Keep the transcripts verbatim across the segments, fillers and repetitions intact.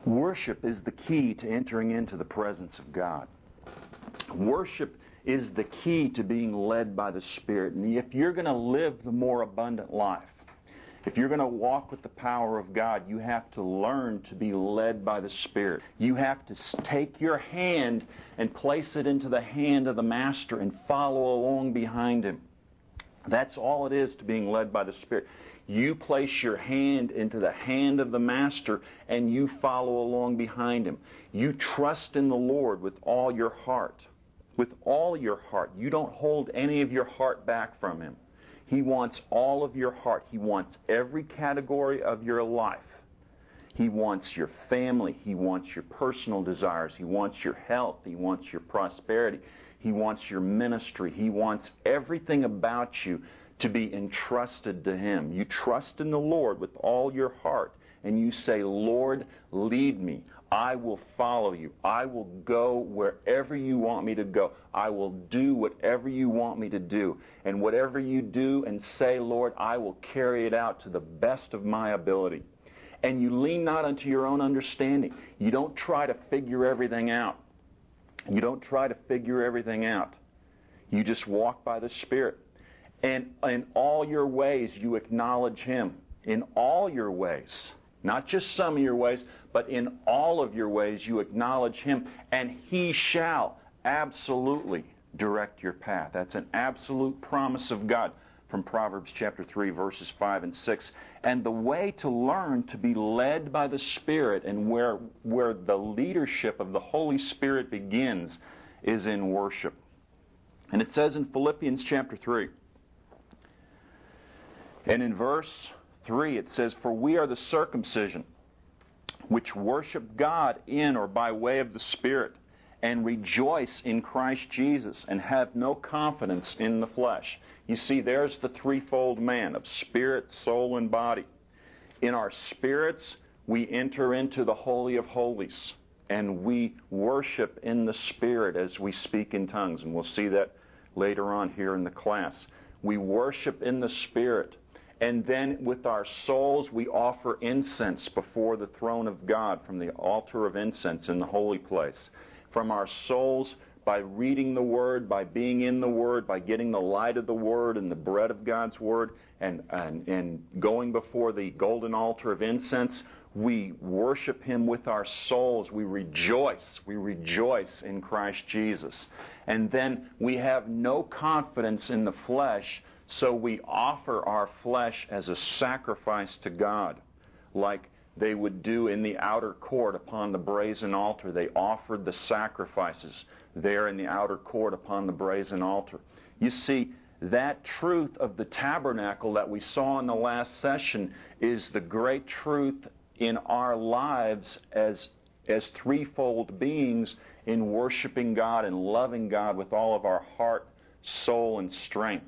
Worship is the key to entering into the presence of God. Worship is the key to being led by the Spirit. And if you're going to live the more abundant life, if you're going to walk with the power of God, you have to learn to be led by the Spirit. You have to take your hand and place it into the hand of the Master and follow along behind Him. That's all it is to being led by the Spirit. You place your hand into the hand of the Master and you follow along behind Him. You trust in the Lord with all your heart. With all your heart. You don't hold any of your heart back from Him. He wants all of your heart. He wants every category of your life. He wants your family. He wants your personal desires. He wants your health. He wants your prosperity. He wants your ministry. He wants everything about you to be entrusted to Him. You trust in the Lord with all your heart, and you say, Lord, lead me. I will follow you. I will go wherever you want me to go. I will do whatever you want me to do. And whatever you do and say, Lord, I will carry it out to the best of my ability. And you lean not unto your own understanding. You don't try to figure everything out. You don't try to figure everything out. You just walk by the Spirit. And in all your ways, you acknowledge Him. In all your ways. Not just some of your ways, but in all of your ways you acknowledge Him, and He shall absolutely direct your path. That's an absolute promise of God from Proverbs chapter three, verses five and six. And the way to learn to be led by the Spirit, and where, where the leadership of the Holy Spirit begins, is in worship. And it says in Philippians chapter three, and in verse three, it says, For we are the circumcision, which worship God in or by way of the Spirit, and rejoice in Christ Jesus, and have no confidence in the flesh. You see, there's the threefold man of spirit, soul, and body. In our spirits, we enter into the Holy of Holies, and we worship in the Spirit as we speak in tongues, and we'll see that later on here in the class. We worship in the Spirit. And then with our souls, we offer incense before the throne of God from the altar of incense in the holy place. From our souls, by reading the Word, by being in the Word, by getting the light of the Word and the bread of God's Word, and, and, and going before the golden altar of incense, we worship Him with our souls. We rejoice. We rejoice in Christ Jesus. And then we have no confidence in the flesh, so we offer our flesh as a sacrifice to God, like they would do in the outer court upon the brazen altar. They offered the sacrifices there in the outer court upon the brazen altar. You see, that truth of the tabernacle that we saw in the last session is the great truth in our lives as, as threefold beings in worshiping God and loving God with all of our heart, soul, and strength.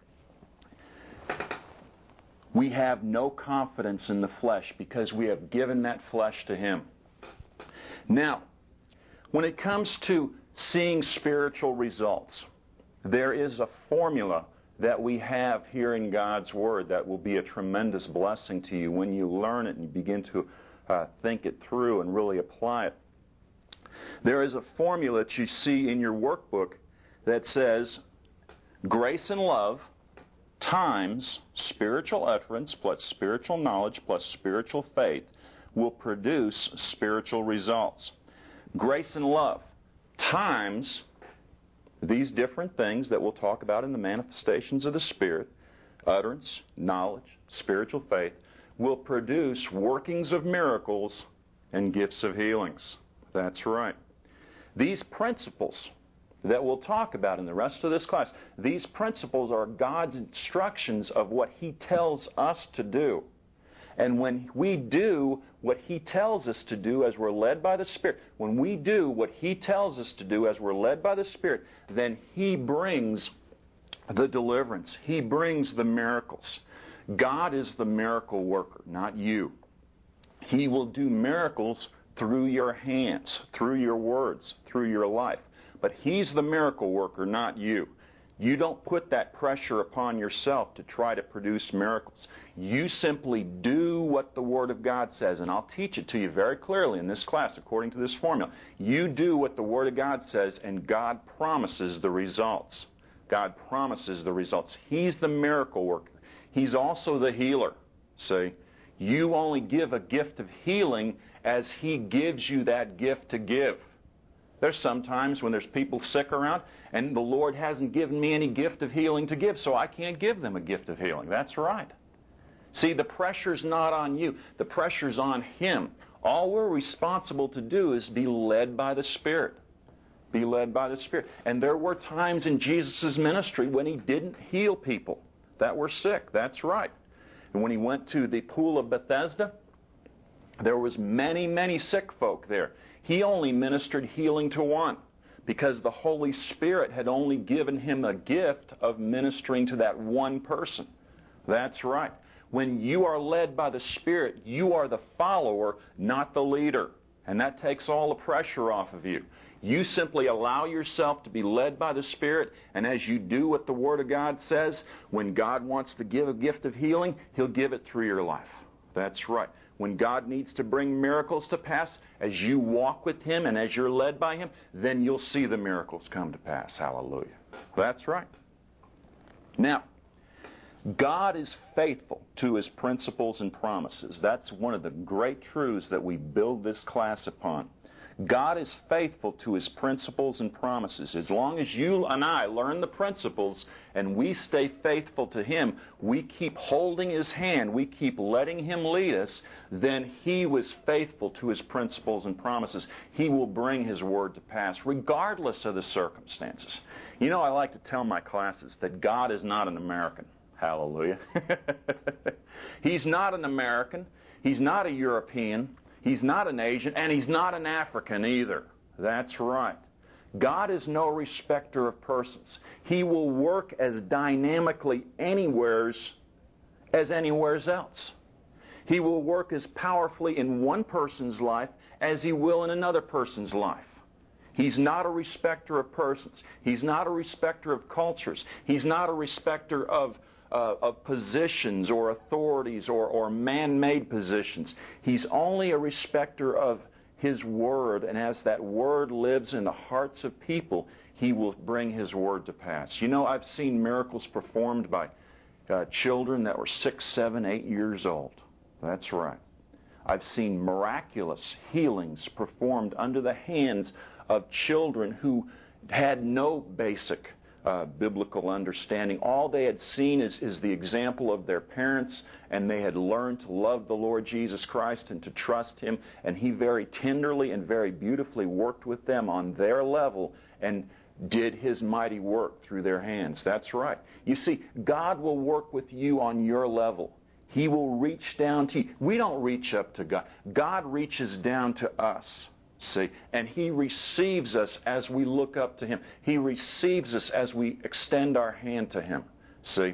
We have no confidence in the flesh because we have given that flesh to Him. Now, when it comes to seeing spiritual results, there is a formula that we have here in God's Word that will be a tremendous blessing to you when you learn it and you begin to uh, think it through and really apply it. There is a formula that you see in your workbook that says grace and love times spiritual utterance plus spiritual knowledge plus spiritual faith will produce spiritual results. Grace and love times these different things that we'll talk about in the manifestations of the Spirit, utterance, knowledge, spiritual faith, will produce workings of miracles and gifts of healings. That's right. These principles that we'll talk about in the rest of this class, these principles are God's instructions of what He tells us to do. And when we do what He tells us to do as we're led by the Spirit, when we do what He tells us to do as we're led by the Spirit, then He brings the deliverance. He brings the miracles. God is the miracle worker, not you. He will do miracles through your hands, through your words, through your life. But He's the miracle worker, not you. You don't put that pressure upon yourself to try to produce miracles. You simply do what the Word of God says, and I'll teach it to you very clearly in this class according to this formula. You do what the Word of God says, and God promises the results. God promises the results. He's the miracle worker. He's also the healer. See? You only give a gift of healing as He gives you that gift to give. There's sometimes when there's people sick around, and the Lord hasn't given me any gift of healing to give, so I can't give them a gift of healing. That's right. See, the pressure's not on you. The pressure's on Him. All we're responsible to do is be led by the Spirit. Be led by the Spirit. And there were times in Jesus' ministry when He didn't heal people that were sick. That's right. And when He went to the pool of Bethesda, there was many, many sick folk there. He only ministered healing to one because the Holy Spirit had only given Him a gift of ministering to that one person. That's right. When you are led by the Spirit, you are the follower, not the leader. And that takes all the pressure off of you. You simply allow yourself to be led by the Spirit, and as you do what the Word of God says, when God wants to give a gift of healing, He'll give it through your life. That's right. When God needs to bring miracles to pass, as you walk with Him and as you're led by Him, then you'll see the miracles come to pass. Hallelujah. That's right. Now, God is faithful to His principles and promises. That's one of the great truths that we build this class upon. God is faithful to His principles and promises. As long as you and I learn the principles and we stay faithful to Him, we keep holding His hand, we keep letting Him lead us, then He was faithful to His principles and promises. He will bring His word to pass, regardless of the circumstances. You know, I like to tell my classes that God is not an American. Hallelujah. He's not an American. He's not a European. He's not an Asian, and He's not an African either. That's right. God is no respecter of persons. He will work as dynamically anywheres as anywheres else. He will work as powerfully in one person's life as He will in another person's life. He's not a respecter of persons. He's not a respecter of cultures. He's not a respecter of Uh, of positions or authorities or, or man-made positions. He's only a respecter of His Word, and as that Word lives in the hearts of people, He will bring His Word to pass. You know, I've seen miracles performed by uh, children that were six, seven, eight years old. That's right. I've seen miraculous healings performed under the hands of children who had no basic Uh, biblical understanding. All they had seen is, is the example of their parents, and they had learned to love the Lord Jesus Christ and to trust Him, and He very tenderly and very beautifully worked with them on their level and did His mighty work through their hands. That's right. You see, God will work with you on your level. He will reach down to you. We don't reach up to God. God reaches down to us. See, and He receives us as we look up to Him. He receives us as we extend our hand to Him. See,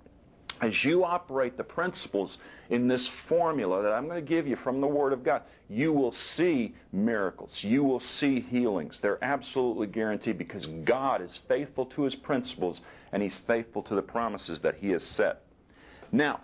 as you operate the principles in this formula that I'm going to give you from the Word of God, you will see miracles. You will see healings. They're absolutely guaranteed because God is faithful to His principles and He's faithful to the promises that He has set. Now,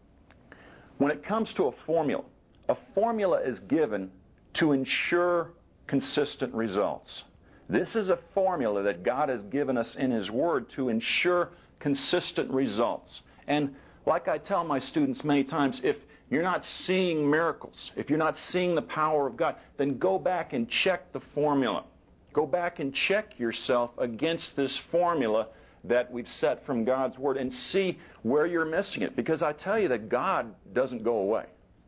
when it comes to a formula, a formula is given to ensure consistent results. This is a formula that God has given us in His Word to ensure consistent results. And like I tell my students many times, if you're not seeing miracles, if you're not seeing the power of God, then go back and check the formula. Go back and check yourself against this formula that we've set from God's Word and see where you're missing it. Because I tell you that God doesn't go away.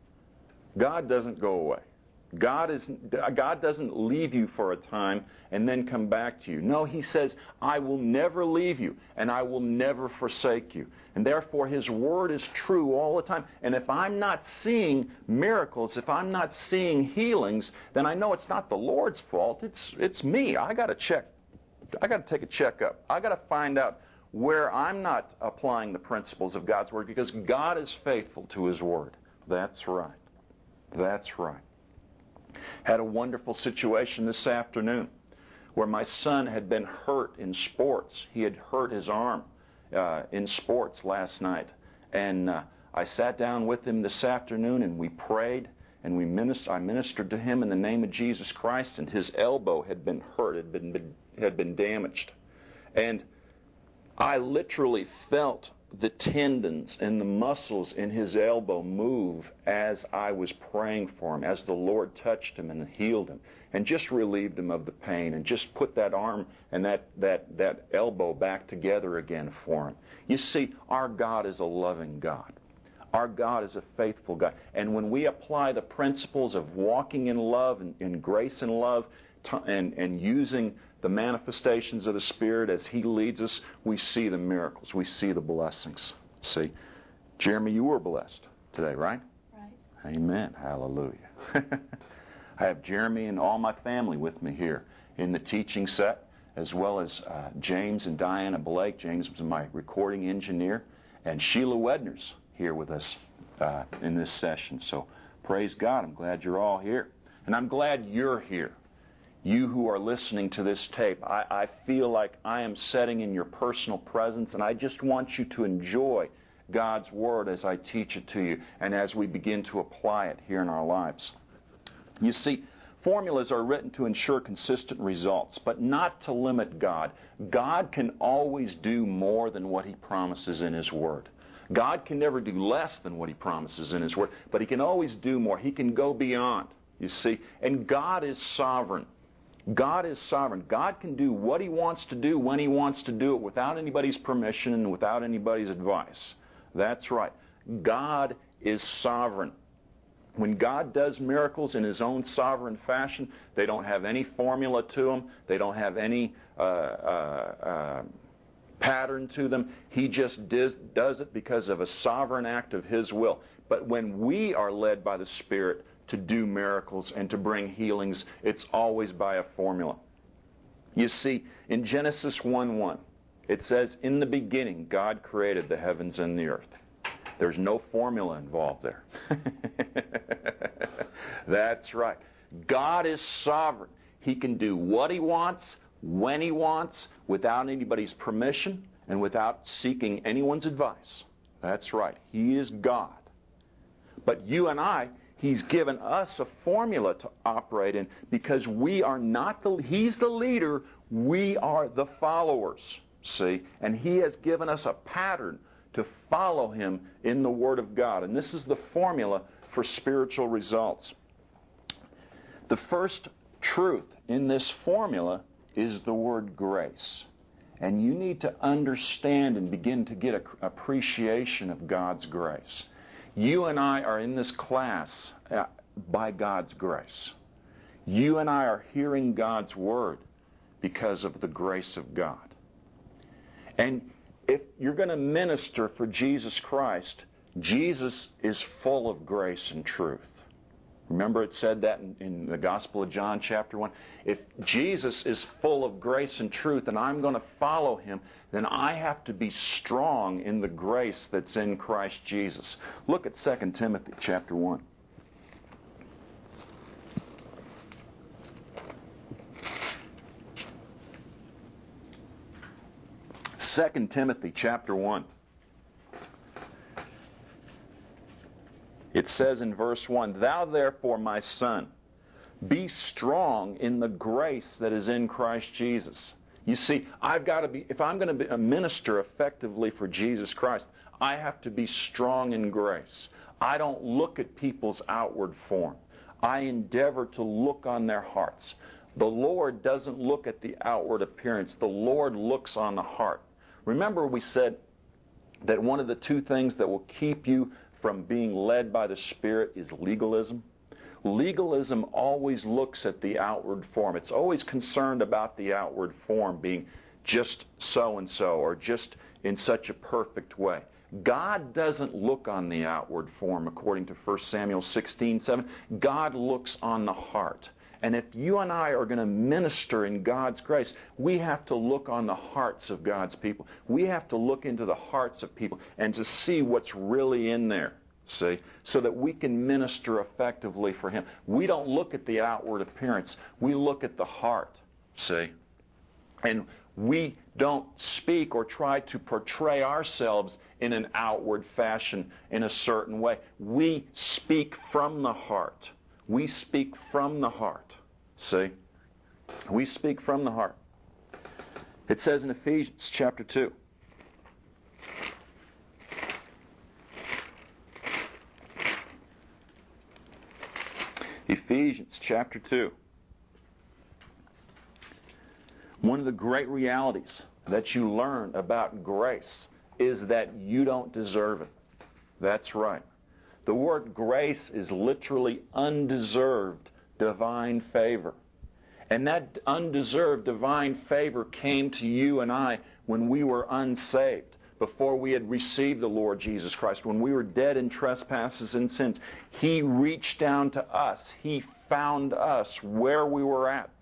God doesn't go away. God is God doesn't leave you for a time and then come back to you. No, He says, I will never leave you and I will never forsake you. And therefore His Word is true all the time. And if I'm not seeing miracles, if I'm not seeing healings, then I know it's not the Lord's fault. It's it's me. I got to check. I got to take a checkup. I got to find out where I'm not applying the principles of God's Word, because God is faithful to His Word. That's right. That's right. Had a wonderful situation this afternoon where my son had been hurt in sports. He had hurt his arm uh, in sports last night. And uh, I sat down with him this afternoon and we prayed and we minister, I ministered to him in the name of Jesus Christ, and his elbow had been hurt, had been, been had been damaged. And I literally felt the tendons and the muscles in his elbow move as I was praying for him, as the Lord touched him and healed him and just relieved him of the pain and just put that arm and that, that, that elbow back together again for him. You see, our God is a loving God. Our God is a faithful God. And when we apply the principles of walking in love and in grace and love and, and using the manifestations of the Spirit as He leads us, we see the miracles. We see the blessings. See, Jeremy, you were blessed today, right? Right. Amen. Hallelujah. I have Jeremy and all my family with me here in the teaching set, as well as uh, James and Diana Blake. James was my recording engineer, and Sheila Wedner's here with us uh, in this session. So praise God. I'm glad you're all here. And I'm glad you're here. You who are listening to this tape, I, I feel like I am sitting in your personal presence, and I just want you to enjoy God's Word as I teach it to you and as we begin to apply it here in our lives. You see, formulas are written to ensure consistent results, but not to limit God. God can always do more than what He promises in His Word. God can never do less than what He promises in His Word, but He can always do more. He can go beyond, you see. And God is sovereign. God is sovereign. God can do what He wants to do when He wants to do it without anybody's permission and without anybody's advice. That's right. God is sovereign. When God does miracles in His own sovereign fashion, they don't have any formula to them. They don't have any uh, uh, uh, pattern to them. He just does, does it because of a sovereign act of His will. But when we are led by the Spirit to do miracles and to bring healings, it's always by a formula. You see, in Genesis one one, it says, "In the beginning, God created the heavens and the earth." There's no formula involved there. That's right. God is sovereign. He can do what He wants, when He wants, without anybody's permission and without seeking anyone's advice. That's right. He is God. But you and I, He's given us a formula to operate in because we are not the, He's the leader, we are the followers, see? And He has given us a pattern to follow Him in the Word of God. And this is the formula for spiritual results. The first truth in this formula is the word grace. And you need to understand and begin to get an appreciation of God's grace. You and I are in this class uh, by God's grace. You and I are hearing God's Word because of the grace of God. And if you're going to minister for Jesus Christ, Jesus is full of grace and truth. Remember it said that in, in the Gospel of John chapter one? If Jesus is full of grace and truth and I'm going to follow Him, then I have to be strong in the grace that's in Christ Jesus. Look at Second Timothy chapter one. Second Timothy chapter one. It says in verse one, "Thou therefore, my son, be strong in the grace that is in Christ Jesus." You see, I've got to be, if I'm going to be a minister effectively for Jesus Christ, I have to be strong in grace. I don't look at people's outward form. I endeavor to look on their hearts. The Lord doesn't look at the outward appearance. The Lord looks on the heart. Remember we said that one of the two things that will keep you from being led by the Spirit is legalism. Legalism always looks at the outward form. It's always concerned about the outward form being just so-and-so or just in such a perfect way. God doesn't look on the outward form according to First Samuel sixteen seven. God looks on the heart. And if you and I are going to minister in God's grace, we have to look on the hearts of God's people. We have to look into the hearts of people and to see what's really in there, see, so that we can minister effectively for Him. We don't look at the outward appearance. We look at the heart, See? And we don't speak or try to portray ourselves in an outward fashion in a certain way. We speak from the heart. We speak from the heart. See? We speak from the heart. It says in Ephesians chapter two. Ephesians chapter two. One of the great realities that you learn about grace is that you don't deserve it. That's right. The word grace is literally undeserved divine favor. And that undeserved divine favor came to you and I when we were unsaved, before we had received the Lord Jesus Christ, when we were dead in trespasses and sins. He reached down to us. He found us where we were at.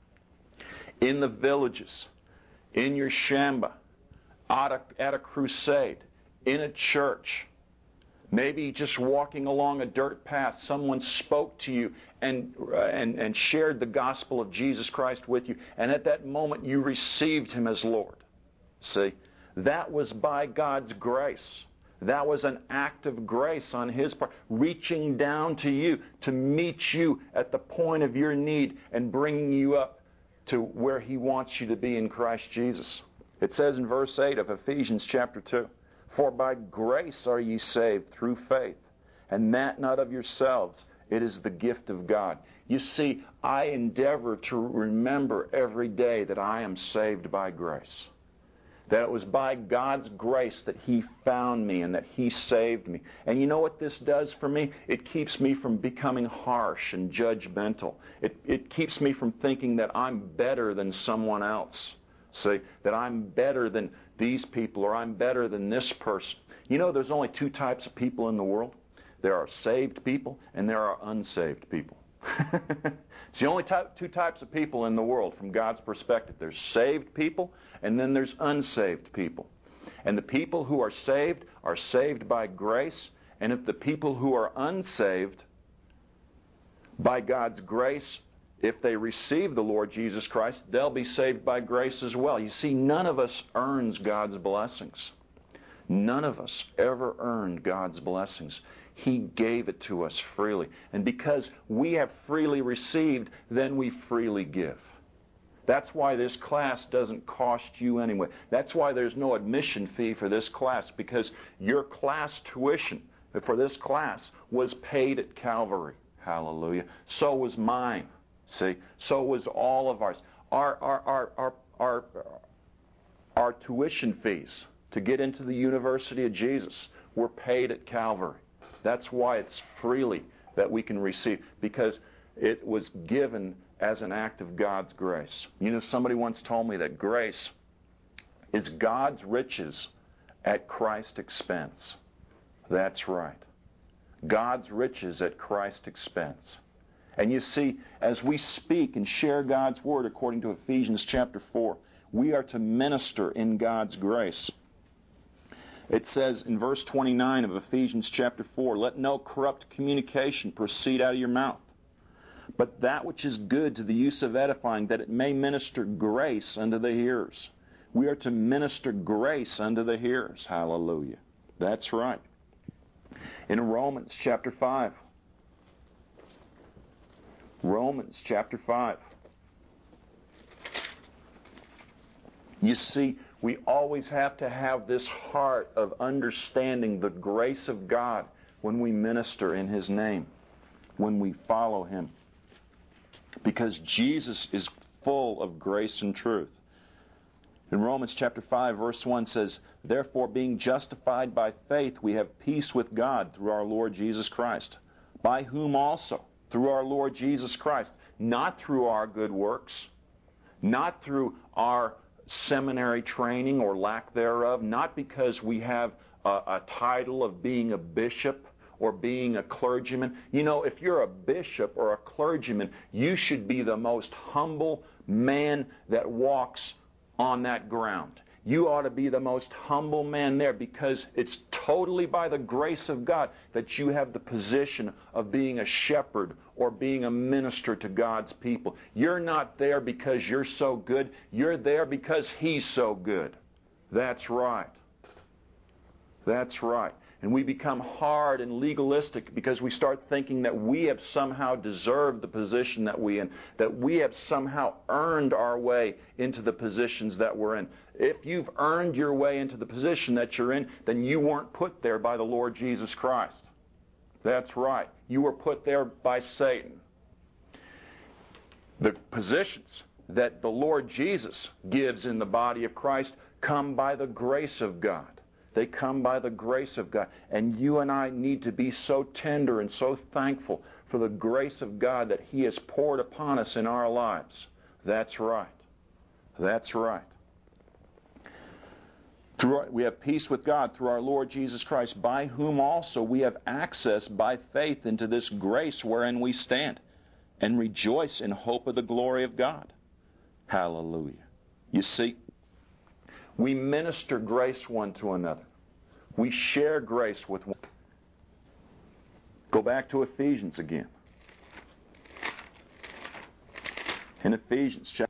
In the villages, in your shamba, at a, at a crusade, in a church, maybe just walking along a dirt path, someone spoke to you and, uh, and, and shared the gospel of Jesus Christ with you, and at that moment you received Him as Lord. See, that was by God's grace. That was an act of grace on His part, reaching down to you to meet you at the point of your need and bringing you up to where He wants you to be in Christ Jesus. It says in verse eight of Ephesians chapter two, "For by grace are ye saved through faith, and that not of yourselves, it is the gift of God." You see, I endeavor to remember every day that I am saved by grace. That it was by God's grace that He found me and that He saved me. And you know what this does for me? It keeps me from becoming harsh and judgmental. It, it keeps me from thinking that I'm better than someone else. See, that I'm better than these people or I'm better than this person. You know, there's only two types of people in the world. There are saved people and there are unsaved people. It's the only type, two types of people in the world from God's perspective. There's saved people and then there's unsaved people. And the people who are saved are saved by grace. And if the people who are unsaved, by God's grace, if they receive the Lord Jesus Christ, they'll be saved by grace as well. You see, none of us earns God's blessings. None of us ever earned God's blessings. He gave it to us freely. And because we have freely received, then we freely give. That's why this class doesn't cost you anyway. That's why there's no admission fee for this class, because your class tuition for this class was paid at Calvary. Hallelujah. So was mine. See? So was all of ours. Our, our, our, our, our, our tuition fees to get into the University of Jesus were paid at Calvary. That's why it's freely that we can receive, because it was given as an act of God's grace. You know, somebody once told me that grace is God's riches at Christ's expense. That's right. God's riches at Christ's expense. And you see, as we speak and share God's Word according to Ephesians chapter four, we are to minister in God's grace. It says in verse twenty-nine of Ephesians chapter four, "Let no corrupt communication proceed out of your mouth, but that which is good to the use of edifying, that it may minister grace unto the hearers." We are to minister grace unto the hearers. Hallelujah. That's right. In Romans chapter five, Romans chapter five, you see, we always have to have this heart of understanding the grace of God when we minister in His name, when we follow Him. Because Jesus is full of grace and truth. In Romans chapter five, verse one says, "Therefore, being justified by faith, we have peace with God through our Lord Jesus Christ, by whom also, through our Lord Jesus Christ, not through our good works, not through our seminary training or lack thereof, not because we have a, a title of being a bishop or being a clergyman. You know, if you're a bishop or a clergyman, you should be the most humble man that walks on that ground. You ought to be the most humble man there, because it's totally by the grace of God that you have the position of being a shepherd or being a minister to God's people. You're not there because you're so good. You're there because He's so good. That's right. That's right. And we become hard and legalistic because we start thinking that we have somehow deserved the position that we in, that we have somehow earned our way into the positions that we're in. If you've earned your way into the position that you're in, then you weren't put there by the Lord Jesus Christ. That's right. You were put there by Satan. The positions that the Lord Jesus gives in the body of Christ come by the grace of God. They come by the grace of God. And you and I need to be so tender and so thankful for the grace of God that He has poured upon us in our lives. That's right. That's right. Through our, we have peace with God through our Lord Jesus Christ, by whom also we have access by faith into this grace wherein we stand, and rejoice in hope of the glory of God. Hallelujah. You see, we minister grace one to another. We share grace with one. Go back to Ephesians again. In Ephesians chapter,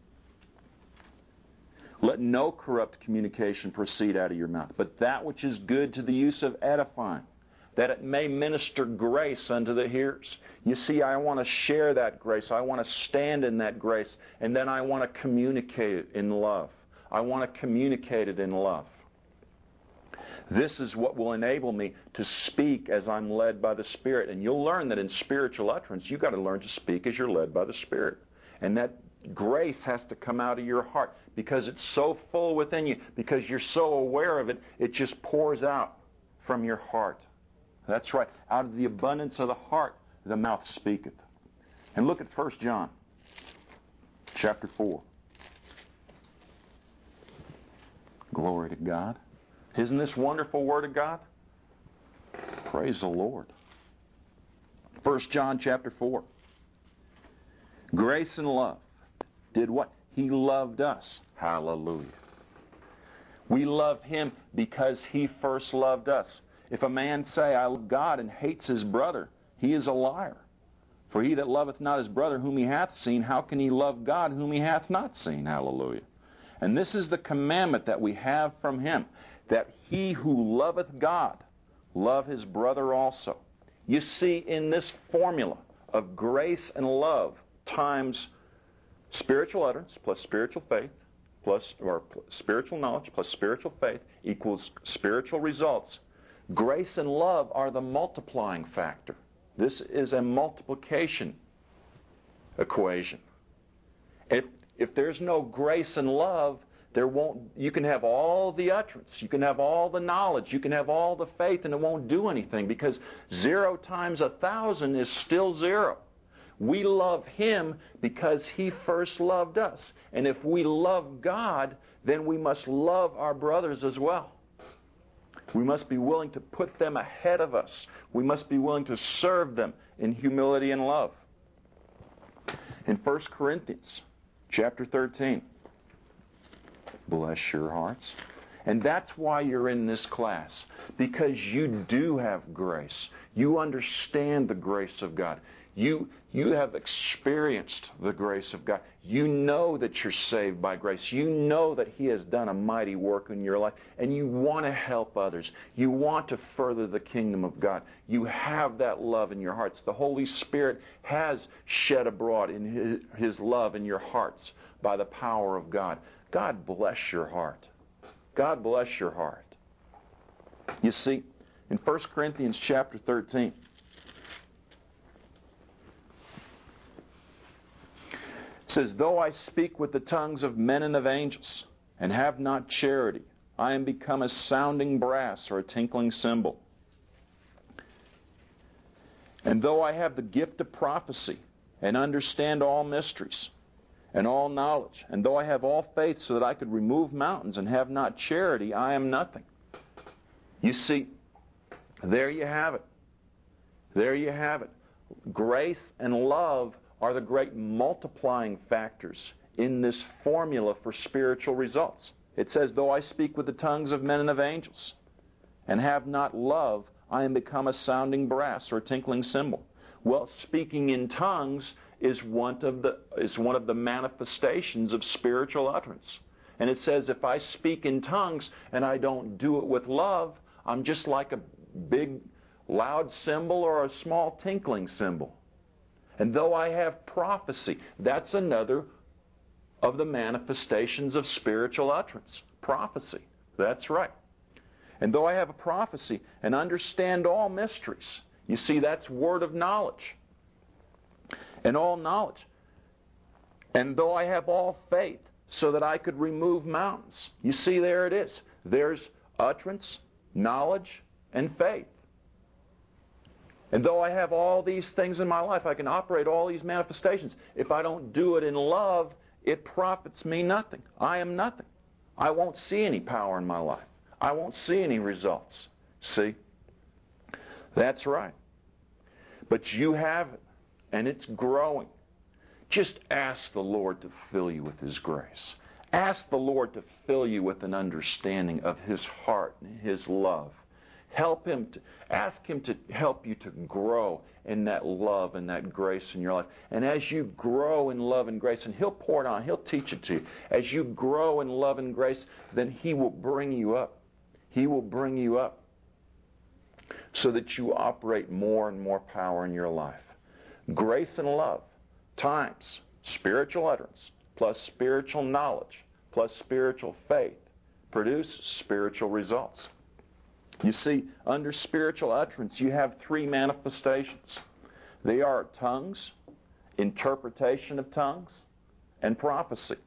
let no corrupt communication proceed out of your mouth, but that which is good to the use of edifying, that it may minister grace unto the hearers. You see, I want to share that grace. I want to stand in that grace, and then I want to communicate it in love. I want to communicate it in love. This is what will enable me to speak as I'm led by the Spirit. And you'll learn that in spiritual utterance, you've got to learn to speak as you're led by the Spirit. And that grace has to come out of your heart because it's so full within you, because you're so aware of it, it just pours out from your heart. That's right. Out of the abundance of the heart, the mouth speaketh. And look at First John chapter four. Glory to God. Isn't this wonderful Word of God? Praise the Lord. First John chapter four. Grace and love did what? He loved us. Hallelujah. We love Him because He first loved us. If a man say, I love God, and hates his brother, he is a liar. For he that loveth not his brother whom he hath seen, how can he love God whom he hath not seen? Hallelujah. And this is the commandment that we have from Him, that he who loveth God love his brother also. You see, in this formula of grace and love times spiritual utterance plus spiritual faith plus or spiritual knowledge plus spiritual faith equals spiritual results. Grace and love are the multiplying factor. This is a multiplication equation. If if there's no grace and love, there won't. You can have all the utterance, you can have all the knowledge, you can have all the faith, and it won't do anything because zero times a thousand is still zero. We love Him because He first loved us, and if we love God, then we must love our brothers as well. We must be willing to put them ahead of us. We must be willing to serve them in humility and love. In First Corinthians chapter thirteen, bless your hearts. And that's why you're in this class, because you do have grace. You understand the grace of God. You, you have experienced the grace of God. You know that you're saved by grace. You know that He has done a mighty work in your life, and you want to help others. You want to further the kingdom of God. You have that love in your hearts. The Holy Spirit has shed abroad in His, His love in your hearts by the power of God. God bless your heart. God bless your heart. You see, in First Corinthians chapter thirteen, it says, though I speak with the tongues of men and of angels, and have not charity, I am become a sounding brass or a tinkling cymbal. And though I have the gift of prophecy, and understand all mysteries, and all knowledge, and though I have all faith so that I could remove mountains and have not charity, I am nothing. You see, there you have it. There you have it. Grace and love are the great multiplying factors in this formula for spiritual results. It says, though I speak with the tongues of men and of angels, and have not love, I am become a sounding brass or a tinkling cymbal. Well, speaking in tongues is one of the is one of the manifestations of spiritual utterance. And it says, if I speak in tongues and I don't do it with love, I'm just like a big, loud cymbal or a small tinkling cymbal. And though I have prophecy, that's another of the manifestations of spiritual utterance. Prophecy. That's right. And though I have a prophecy and understand all mysteries, you see, that's word of knowledge. And all knowledge. And though I have all faith, so that I could remove mountains. You see, there it is. There's utterance, knowledge, and faith. And though I have all these things in my life, I can operate all these manifestations. If I don't do it in love, it profits me nothing. I am nothing. I won't see any power in my life. I won't see any results. See? That's right. But you have it, and it's growing. Just ask the Lord to fill you with His grace. Ask the Lord to fill you with an understanding of His heart and His love. Help Him to, ask Him to help you to grow in that love and that grace in your life. And as you grow in love and grace, and He'll pour it on, He'll teach it to you. As you grow in love and grace, then He will bring you up. He will bring you up so that you operate more and more power in your life. Grace and love times spiritual utterance plus spiritual knowledge plus spiritual faith produce spiritual results. You see, under spiritual utterance, you have three manifestations. They are tongues, interpretation of tongues, and prophecy.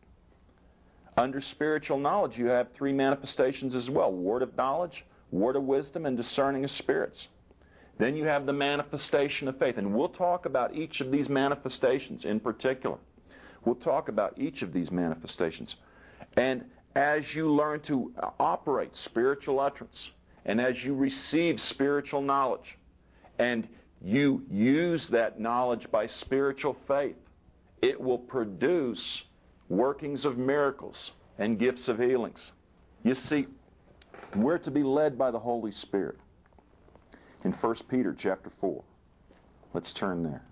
Under spiritual knowledge, you have three manifestations as well: word of knowledge, word of wisdom, and discerning of spirits. Then you have the manifestation of faith. And we'll talk about each of these manifestations in particular. We'll talk about each of these manifestations. And as you learn to operate spiritual utterance, and as you receive spiritual knowledge, and you use that knowledge by spiritual faith, it will produce workings of miracles and gifts of healings. You see, we're to be led by the Holy Spirit. In First Peter chapter four. Let's turn there.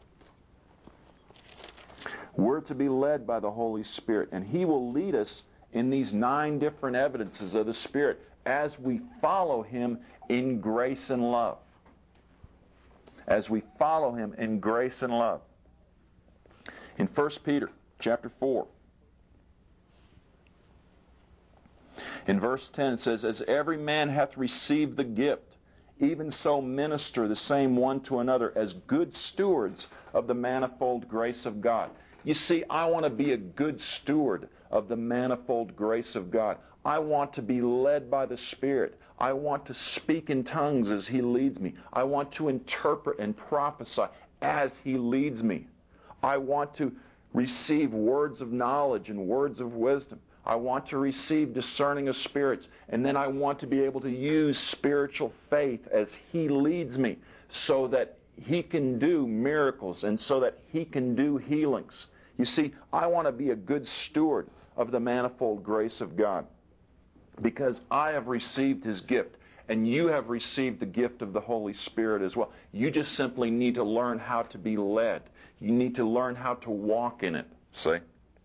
We're to be led by the Holy Spirit, and He will lead us in these nine different evidences of the Spirit as we follow Him in grace and love. As we follow Him in grace and love. In First Peter chapter four, in verse ten, it says, as every man hath received the gift, even so minister the same one to another as good stewards of the manifold grace of God. You see, I want to be a good steward of the manifold grace of God. I want to be led by the Spirit. I want to speak in tongues as He leads me. I want to interpret and prophesy as He leads me. I want to receive words of knowledge and words of wisdom. I want to receive discerning of spirits, and then I want to be able to use spiritual faith as He leads me so that He can do miracles and so that He can do healings. You see, I want to be a good steward of the manifold grace of God because I have received His gift, and you have received the gift of the Holy Spirit as well. You just simply need to learn how to be led. You need to learn how to walk in it, see?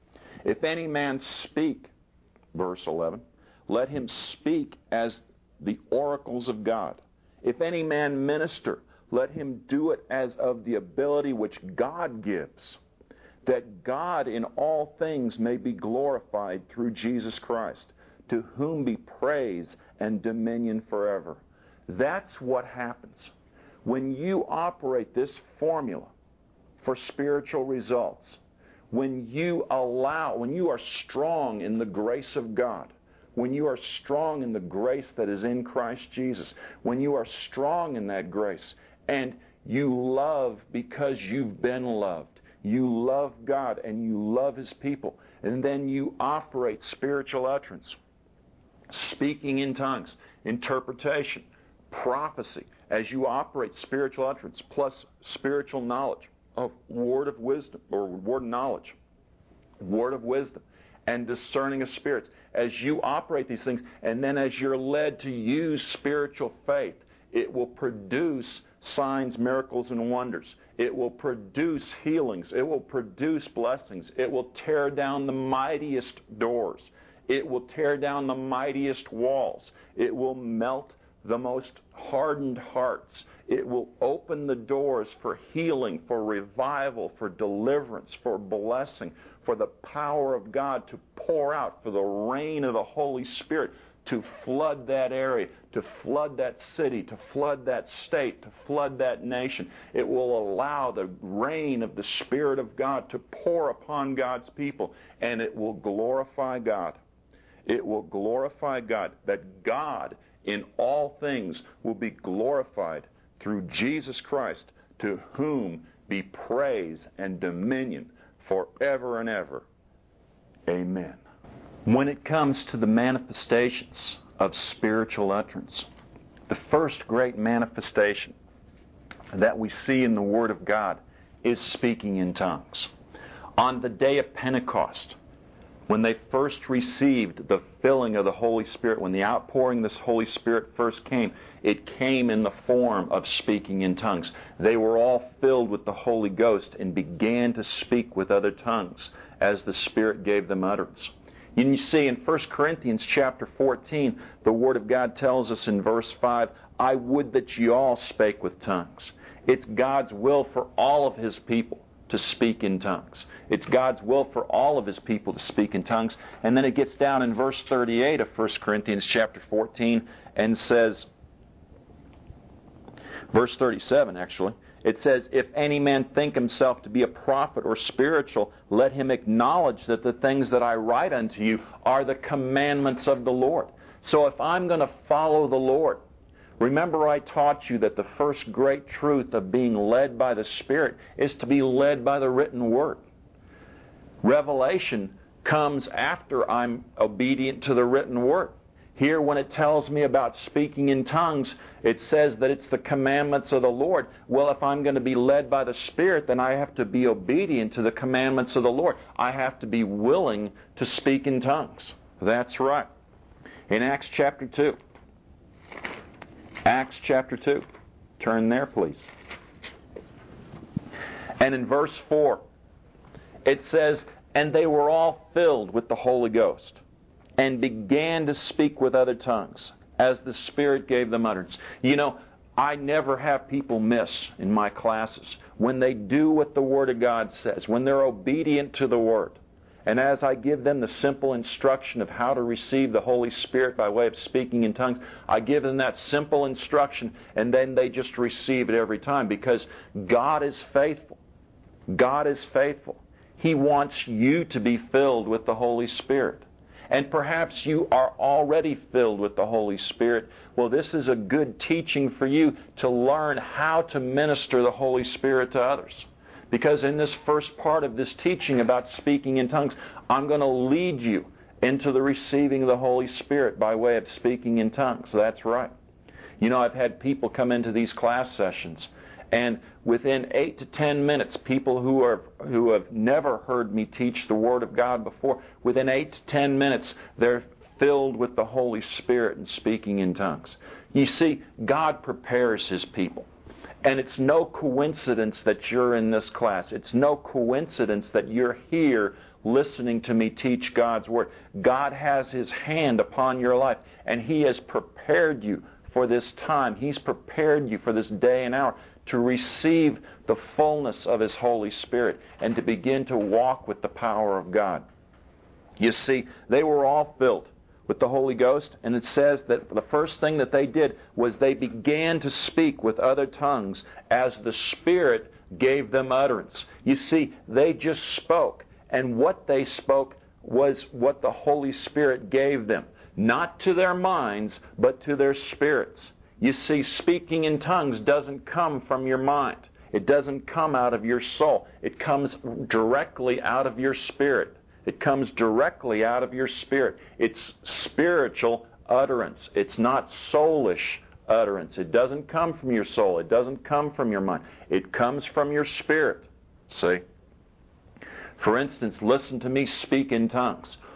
If any man speak, verse eleven, let him speak as the oracles of God. If any man minister, let him do it as of the ability which God gives, that God in all things may be glorified through Jesus Christ, to whom be praise and dominion forever. That's what happens. When you operate this formula for spiritual results, when you allow, when you are strong in the grace of God, when you are strong in the grace that is in Christ Jesus, when you are strong in that grace, and you love because you've been loved, you love God and you love His people, and then you operate spiritual utterance, speaking in tongues, interpretation, prophecy, as you operate spiritual utterance plus spiritual knowledge, of word of wisdom, or word of knowledge, word of wisdom. and discerning of spirits. As you operate these things, and then as you're led to use spiritual faith, it will produce signs, miracles, and wonders. It will produce healings. It will produce blessings. It will tear down the mightiest doors. It will tear down the mightiest walls. It will melt the most hardened hearts. It will open the doors for healing, for revival, for deliverance, for blessing, for the power of God to pour out, for the rain of the Holy Spirit to flood that area, to flood that city, to flood that state, to flood that nation. It will allow the rain of the Spirit of God to pour upon God's people, and it will glorify God. It will glorify God, that God in all things will be glorified through Jesus Christ, to whom be praise and dominion forever and ever. Amen. When it comes to the manifestations of spiritual utterance, the first great manifestation that we see in the Word of God is speaking in tongues. On the day of Pentecost, when they first received the filling of the Holy Spirit, when the outpouring of this Holy Spirit first came, it came in the form of speaking in tongues. They were all filled with the Holy Ghost and began to speak with other tongues as the Spirit gave them utterance. And you see in First Corinthians chapter fourteen, the Word of God tells us in verse five, I would that ye all spake with tongues. It's God's will for all of His people to speak in tongues. It's God's will for all of His people to speak in tongues. And then it gets down in verse thirty-eight of First Corinthians chapter fourteen and says, verse thirty-seven actually, it says, if any man think himself to be a prophet or spiritual, let him acknowledge that the things that I write unto you are the commandments of the Lord. So if I'm going to follow the Lord, remember I taught you that the first great truth of being led by the Spirit is to be led by the written Word. Revelation comes after I'm obedient to the written Word. Here, when it tells me about speaking in tongues, it says that it's the commandments of the Lord. Well, if I'm going to be led by the Spirit, then I have to be obedient to the commandments of the Lord. I have to be willing to speak in tongues. That's right. In Acts chapter two. Acts chapter two. Turn there, please. And in verse four, it says, and they were all filled with the Holy Ghost, and began to speak with other tongues, as the Spirit gave them utterance. You know, I never have people miss in my classes when they do what the Word of God says, when they're obedient to the Word. And as I give them the simple instruction of how to receive the Holy Spirit by way of speaking in tongues, I give them that simple instruction, and then they just receive it every time, because God is faithful. God is faithful. He wants you to be filled with the Holy Spirit. And perhaps you are already filled with the Holy Spirit. Well, this is a good teaching for you to learn how to minister the Holy Spirit to others. Because in this first part of this teaching about speaking in tongues, I'm going to lead you into the receiving of the Holy Spirit by way of speaking in tongues. That's right. You know, I've had people come into these class sessions, and within eight to ten minutes, people who are who have never heard me teach the Word of God before, within eight to ten minutes, they're filled with the Holy Spirit and speaking in tongues. You see, God prepares His people. And it's no coincidence that you're in this class. It's no coincidence that you're here listening to me teach God's Word. God has His hand upon your life, and He has prepared you for this time. He's prepared you for this day and hour to receive the fullness of His Holy Spirit and to begin to walk with the power of God. You see, they were all filled with the Holy Ghost, and it says that the first thing that they did was they began to speak with other tongues as the Spirit gave them utterance. You see, they just spoke, and what they spoke was what the Holy Spirit gave them, not to their minds, but to their spirits. You see, speaking in tongues doesn't come from your mind. It doesn't come out of your soul. It comes directly out of your spirit. It comes directly out of your spirit. It's spiritual utterance. It's not soulish utterance. It doesn't come from your soul. It doesn't come from your mind. It comes from your spirit. See? For instance, listen to me speak in tongues.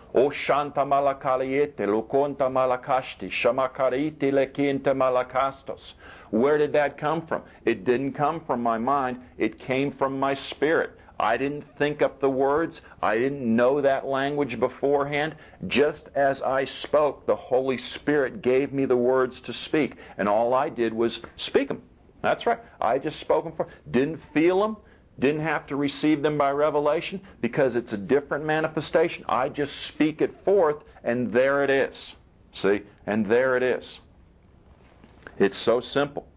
O shanta malakaliete, lukonta malakashti, shamakariti lekinta malakastos. Where did that come from? It didn't come from my mind. It came from my spirit. I didn't think up the words. I didn't know that language beforehand. Just as I spoke, the Holy Spirit gave me the words to speak. And all I did was speak them. That's right. I just spoke them. For, didn't feel them. Didn't have to receive them by revelation because it's a different manifestation. I just speak it forth, and there it is. See? And there it is. It's so simple.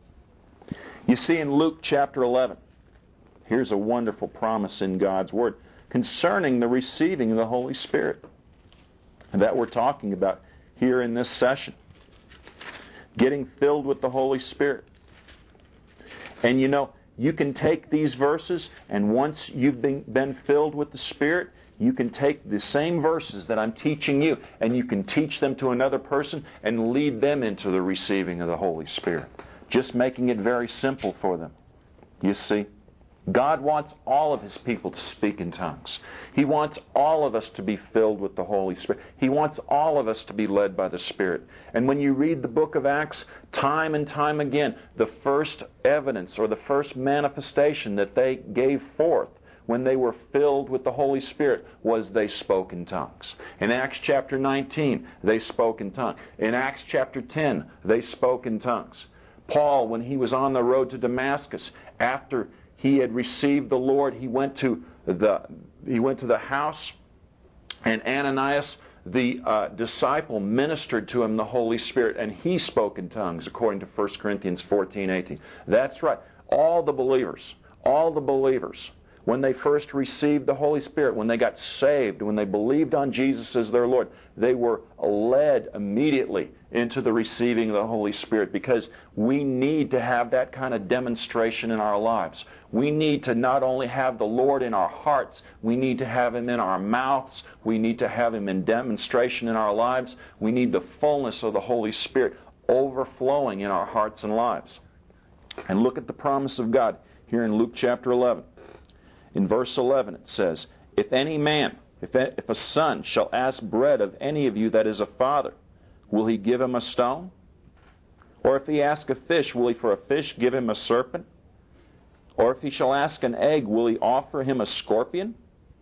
You see in Luke chapter eleven, here's a wonderful promise in God's Word concerning the receiving of the Holy Spirit that we're talking about here in this session. Getting filled with the Holy Spirit. And you know, you can take these verses, and once you've been, been filled with the Spirit, you can take the same verses that I'm teaching you, and you can teach them to another person and lead them into the receiving of the Holy Spirit. Just making it very simple for them. You see? God wants all of His people to speak in tongues. He wants all of us to be filled with the Holy Spirit. He wants all of us to be led by the Spirit. And when you read the book of Acts, time and time again, the first evidence or the first manifestation that they gave forth when they were filled with the Holy Spirit was they spoke in tongues. In Acts chapter nineteen, they spoke in tongues. In Acts chapter ten, they spoke in tongues. Paul, when he was on the road to Damascus, after he had received the Lord, he went to the he went to the house, and Ananias, the uh, disciple, ministered to him the Holy Spirit, and he spoke in tongues, according to First Corinthians fourteen eighteen. That's right. All the believers, all the believers, when they first received the Holy Spirit, when they got saved, when they believed on Jesus as their Lord, they were led immediately into the receiving of the Holy Spirit, because we need to have that kind of demonstration in our lives. We need to not only have the Lord in our hearts, we need to have Him in our mouths, we need to have Him in demonstration in our lives. We need the fullness of the Holy Spirit overflowing in our hearts and lives. And look at the promise of God here in Luke chapter eleven. In verse eleven it says, If any man, if a, if a son shall ask bread of any of you that is a father, will he give him a stone? Or if he ask a fish, will he for a fish give him a serpent? Or if he shall ask an egg, will he offer him a scorpion?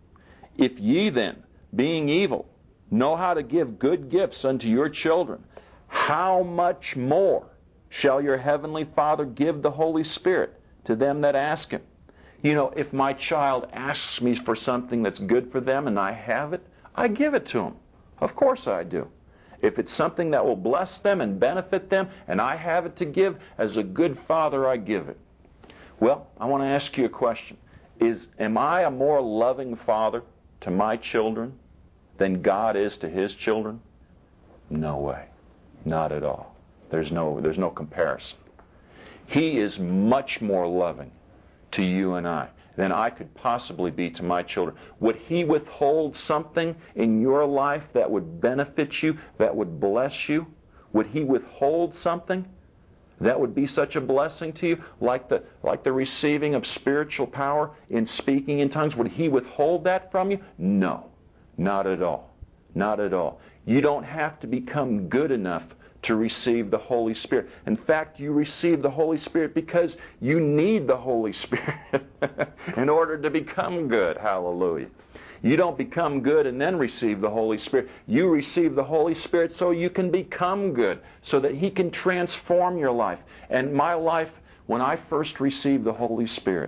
If ye then, being evil, know how to give good gifts unto your children, how much more shall your heavenly Father give the Holy Spirit to them that ask Him? You know, if my child asks me for something that's good for them and I have it, I give it to them. Of course I do. If it's something that will bless them and benefit them and I have it to give, as a good father, I give it. Well, I want to ask you a question. Is, am I a more loving father to my children than God is to His children? No way. Not at all. There's no, there's no comparison. He is much more loving to you and I than I could possibly be to my children. Would He withhold something in your life that would benefit you, that would bless you? Would He withhold something that would be such a blessing to you, like the, like the receiving of spiritual power in speaking in tongues? Would He withhold that from you? No, not at all. Not at all. You don't have to become good enough to receive the Holy Spirit. In fact, you receive the Holy Spirit because you need the Holy Spirit in order to become good. Hallelujah. You don't become good and then receive the Holy Spirit. You receive the Holy Spirit so you can become good, so that He can transform your life. And my life, when I first received the Holy Spirit,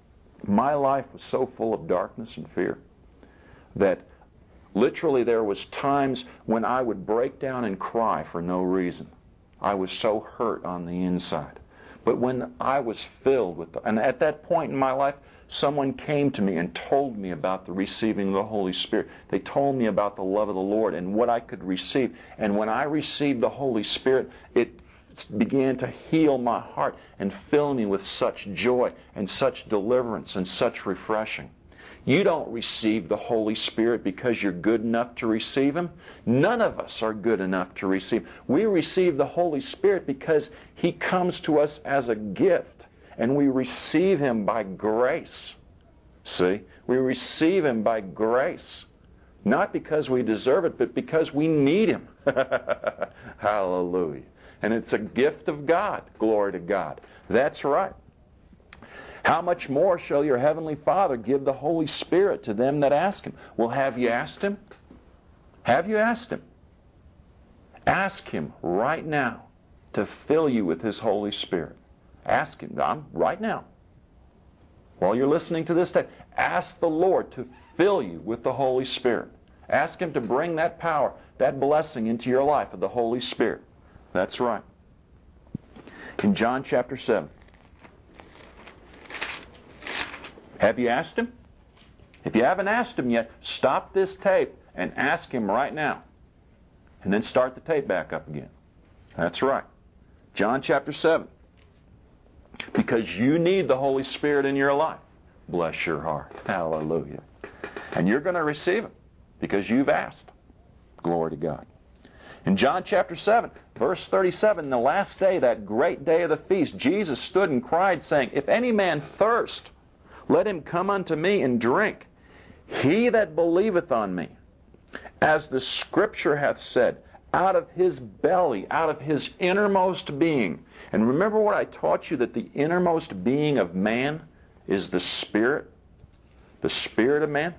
my life was so full of darkness and fear that literally there was times when I would break down and cry for no reason. I was so hurt on the inside. But when I was filled with, the, and at that point in my life, someone came to me and told me about the receiving of the Holy Spirit. They told me about the love of the Lord and what I could receive. And when I received the Holy Spirit, it began to heal my heart and fill me with such joy and such deliverance and such refreshing. You don't receive the Holy Spirit because you're good enough to receive Him. None of us are good enough to receive. We receive the Holy Spirit because He comes to us as a gift, and we receive Him by grace. See? We receive Him by grace. Not because we deserve it, but because we need Him. Hallelujah. And it's a gift of God. Glory to God. That's right. How much more shall your Heavenly Father give the Holy Spirit to them that ask Him? Well, have you asked Him? Have you asked Him? Ask Him right now to fill you with His Holy Spirit. Ask Him. I'm, right now. While you're listening to this tape, ask the Lord to fill you with the Holy Spirit. Ask Him to bring that power, that blessing into your life of the Holy Spirit. That's right. In John chapter seven. Have you asked Him? If you haven't asked Him yet, stop this tape and ask Him right now. And then start the tape back up again. That's right. John chapter seven. Because you need the Holy Spirit in your life. Bless your heart. Hallelujah. And you're going to receive it because you've asked. Glory to God. In John chapter seven, verse thirty-seven, the last day, that great day of the feast, Jesus stood and cried, saying, If any man thirst, let him come unto me and drink. He that believeth on me, as the Scripture hath said, out of his belly, out of his innermost being. And remember what I taught you, that the innermost being of man is the Spirit? The Spirit of man?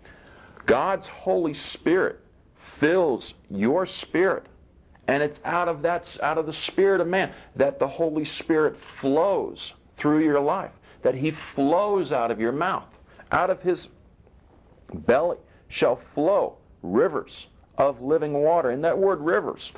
God's Holy Spirit fills your spirit. And it's out of that, out of the Spirit of man that the Holy Spirit flows through your life. That He flows out of your mouth. Out of His belly shall flow rivers of living water. And that word rivers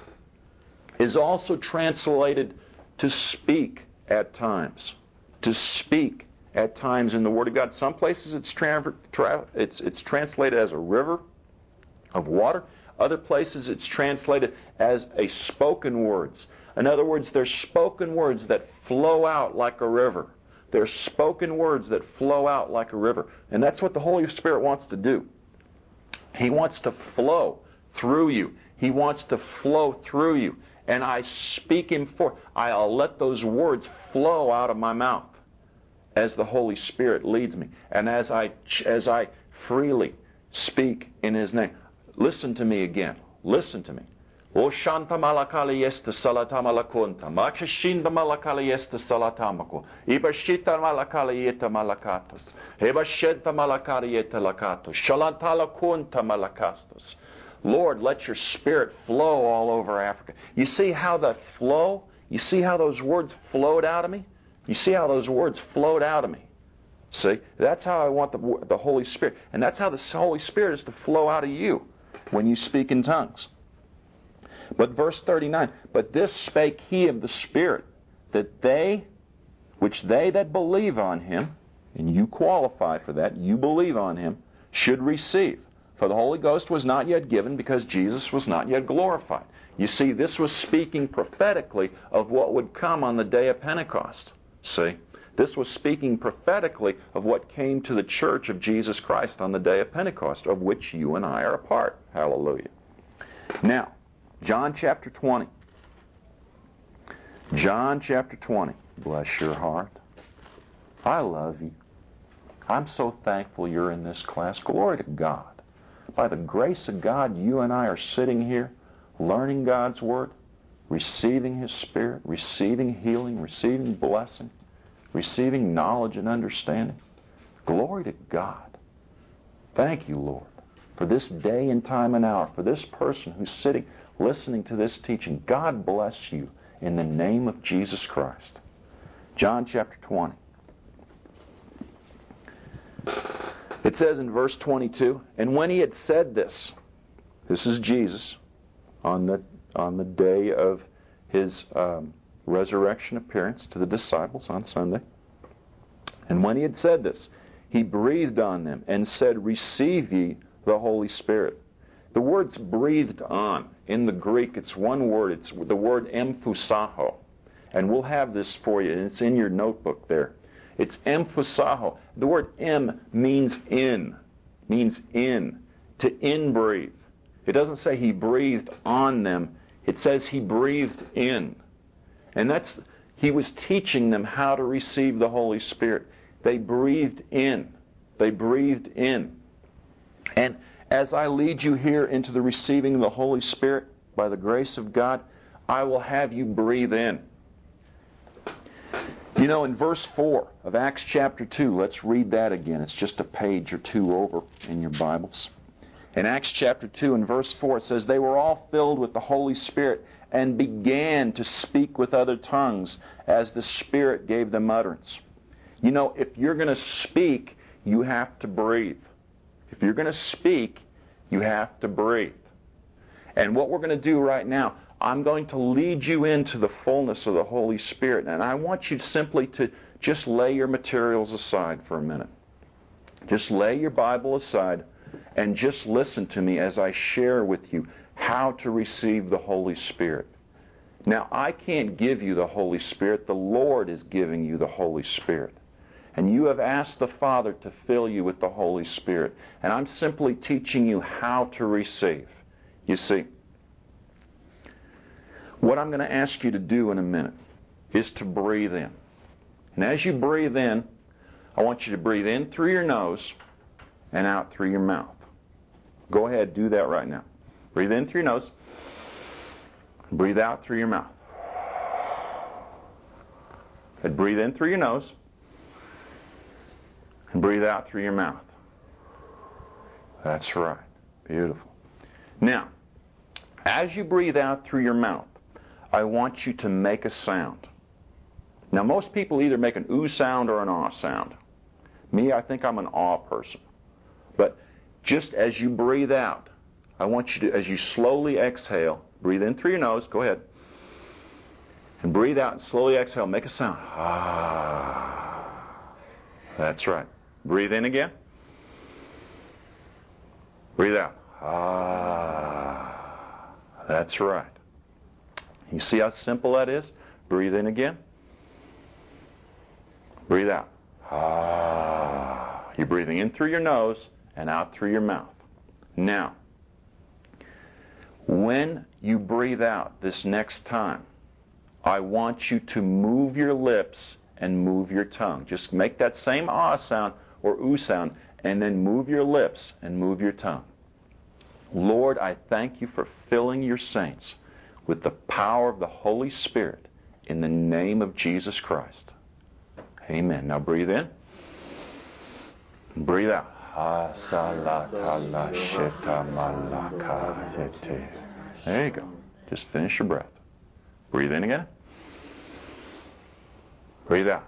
is also translated to speak at times. To speak at times in the Word of God. Some places it's, tra- tra- it's, it's translated as a river of water. Other places it's translated as a spoken words. In other words, there's spoken words that flow out like a river. There's spoken words that flow out like a river. And that's what the Holy Spirit wants to do. He wants to flow through you. He wants to flow through you. And I speak Him forth. I'll let those words flow out of my mouth as the Holy Spirit leads me. And as I, as I freely speak in His name. Listen to me again. Listen to me. O shanta malakali yesta salatama lakunta. Makashinda malakali yesta salatamako. Ibashita malakali yeta malakatos. Ibashenta malakali yeta lakatos. Shalantala kunta malakastos. Lord, let your Spirit flow all over Africa. You see how that flow? You see how those words flowed out of me? You see how those words flowed out of me? See? That's how I want the, the Holy Spirit. And that's how the Holy Spirit is to flow out of you when you speak in tongues. But verse thirty-nine, But this spake He of the Spirit, that they, which they that believe on Him, and you qualify for that, you believe on Him, should receive. For the Holy Ghost was not yet given because Jesus was not yet glorified. You see, this was speaking prophetically of what would come on the day of Pentecost. See? This was speaking prophetically of what came to the church of Jesus Christ on the day of Pentecost, of which you and I are a part. Hallelujah. Now, John chapter twenty. John chapter twenty. Bless your heart. I love you. I'm so thankful you're in this class. Glory to God. By the grace of God, you and I are sitting here, learning God's Word, receiving His Spirit, receiving healing, receiving blessing, receiving knowledge and understanding. Glory to God. Thank you, Lord, for this day and time and hour, for this person who's sitting, listening to this teaching. God bless you in the name of Jesus Christ. John chapter twenty. It says in verse twenty-two, And when He had said this, this is Jesus, on the, on the day of His um, resurrection appearance to the disciples on Sunday. And when He had said this, He breathed on them and said, Receive ye the Holy Spirit. The word's breathed on. In the Greek, it's one word. It's the word emphusaho. And we'll have this for you. It's in your notebook there. It's emphusaho. The word em means in. Means in. To in-breathe. It doesn't say He breathed on them. It says He breathed in. And that's, He was teaching them how to receive the Holy Spirit. They breathed in. They breathed in. And as I lead you here into the receiving of the Holy Spirit by the grace of God, I will have you breathe in. You know, in verse four of Acts chapter two, let's read that again. It's just a page or two over in your Bibles. In Acts chapter two and verse four, it says, "They were all filled with the Holy Spirit and began to speak with other tongues as the Spirit gave them utterance." You know, if you're going to speak, you have to breathe. If you're going to speak, you have to breathe. And what we're going to do right now, I'm going to lead you into the fullness of the Holy Spirit. And I want you simply to just lay your materials aside for a minute. Just lay your Bible aside and just listen to me as I share with you how to receive the Holy Spirit. Now, I can't give you the Holy Spirit. The Lord is giving you the Holy Spirit. And you have asked the Father to fill you with the Holy Spirit. And I'm simply teaching you how to receive. You see, what I'm going to ask you to do in a minute is to breathe in. And as you breathe in, I want you to breathe in through your nose and out through your mouth. Go ahead, do that right now. Breathe in through your nose. Breathe out through your mouth. And breathe in through your nose. And breathe out through your mouth. That's right. Beautiful. Now, as you breathe out through your mouth, I want you to make a sound. Now, most people either make an ooh sound or an ah sound. Me, I think I'm an ah person. But just as you breathe out, I want you to, as you slowly exhale, breathe in through your nose, go ahead, and breathe out and slowly exhale, make a sound. Ah. That's right. Breathe in again. Breathe out. Ah. That's right. You see how simple that is? Breathe in again. Breathe out. Ah. You're breathing in through your nose and out through your mouth. Now, when you breathe out this next time, I want you to move your lips and move your tongue. Just make that same ah sound or ooh sound, and then move your lips and move your tongue. Lord, I thank you for filling your saints with the power of the Holy Spirit in the name of Jesus Christ. Amen. Now breathe in. Breathe out. There you go. Just finish your breath. Breathe in again. Breathe out.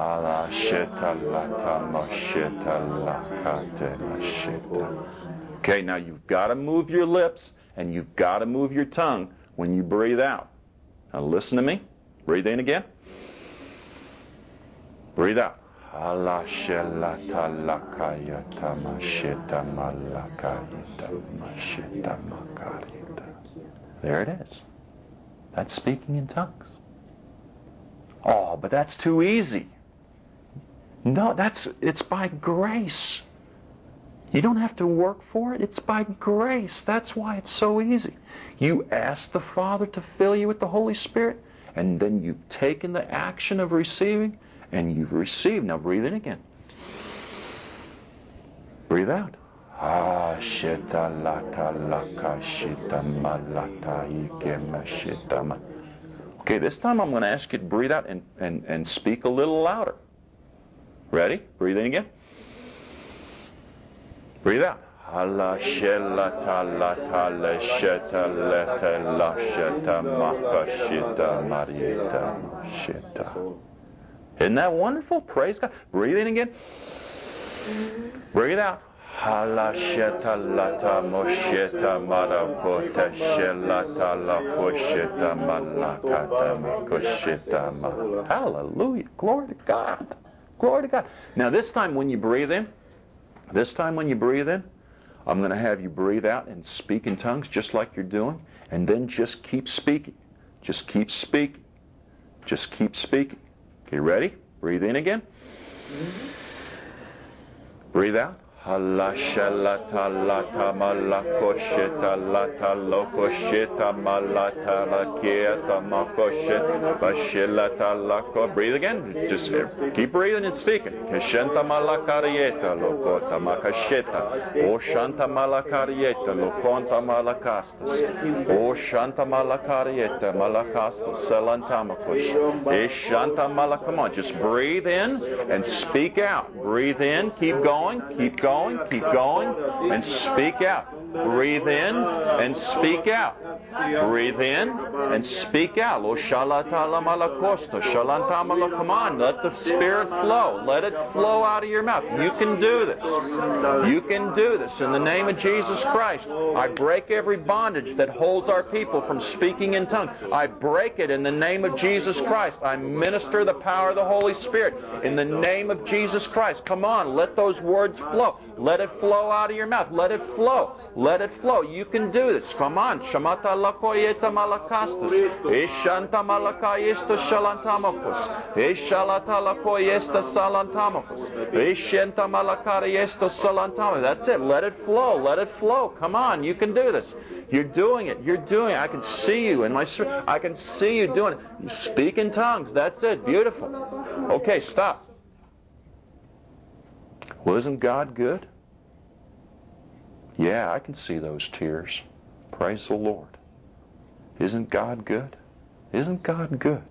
Okay, now you've got to move your lips and you've got to move your tongue when you breathe out. Now listen to me. Breathe in again. Breathe out. There it is. That's speaking in tongues. Oh, but that's too easy. No, that's it's by grace. You don't have to work for it. It's by grace. That's why it's so easy. You ask the Father to fill you with the Holy Spirit, and then you've taken the action of receiving, and you've received. Now breathe in again. Breathe out. Okay, this time I'm going to ask you to breathe out and, and, and speak a little louder. Ready? Breathe in again. Breathe out. Isn't that wonderful? Praise God. Breathe in again. Breathe out. Hallelujah. Glory to God. Glory to God. Now this time when you breathe in, this time when you breathe in, I'm going to have you breathe out and speak in tongues just like you're doing, and then just keep speaking. Just keep speaking. Just keep speaking. Okay, ready? Breathe in again. Breathe out. Allah shalata lata malakosheta lata lokosheta malata lakieta makosheta bashilata lako. Breathe again. Just keep breathing and speaking. Keshenta malakarieta lokota makasheta. O shanta malakarieta lokonta malakastas. O shanta malakarieta malakastas selantamakosh. E shanta malak. Come on, just breathe in and speak out. Breathe in. Keep going. Keep going. Keep going, and speak out. Breathe in and speak out. Breathe in and speak out. Come on, let the Spirit flow. Let it flow out of your mouth. You can do this. You can do this. In the name of Jesus Christ, I break every bondage that holds our people from speaking in tongues. I break it in the name of Jesus Christ. I minister the power of the Holy Spirit in the name of Jesus Christ. Come on, let those words flow. Let it flow out of your mouth. Let it flow. Let it flow. You can do this. Come on. Shamata lakoyeta malakastas. Eshanta malakayesta shalantamokos. Eshalata lakoyesta salantamokos. Eshenta malakariesta salantamokos. That's it. Let it flow. Let it flow. Come on. You can do this. You're doing it. You're doing it. I can see you in my I can see you doing it. You speak in tongues. That's it. Beautiful. Okay, stop. Well, isn't God good? Yeah, I can see those tears. Praise the Lord. Isn't God good? Isn't God good?